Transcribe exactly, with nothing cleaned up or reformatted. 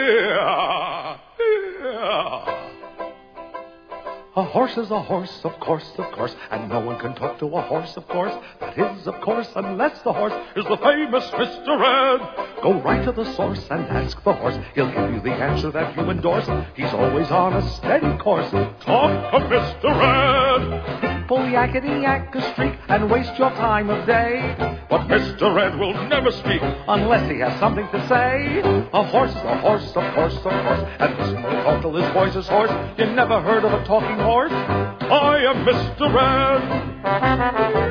Yeah. Yeah. A horse is a horse, of course, of course, and no one can talk to a horse, of course. That is, of course, unless the horse is the famous Mister Ed. Go right to the source and ask the horse. He'll give you the answer that you endorse. He's always on a steady course. Talk to Mister Ed. People yakety yak a streak and waste your time of day. But Mister Ed will never speak unless he has something to say. A horse is a horse, of course, of course, and listen will talk till his voice is hoarse. You never heard of a talking horse? I am Mister Ed.